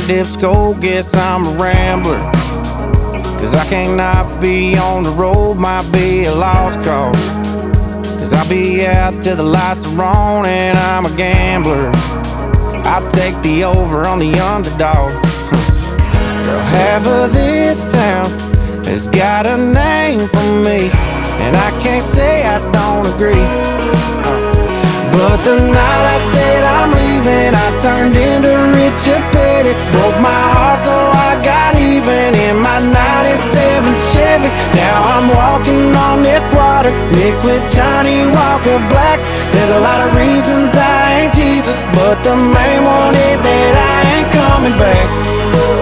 dip skull, guess I'm a rambler. Cause I can't not be on the road, might be a lost cause. Cause I'll be out till the lights are on and I'm a gambler. I'll take the over on the underdog. Girl, half of this town has got a name for me, and I can't say I don't agree. But the night I said I'm leaving, I turned into Richard Petty. Broke my heart so I got even in my 97 Chevy. Now I'm walking on this water mixed with Johnny Walker Black. There's a lot of reasons I ain't Jesus, but the main one is that I ain't coming back.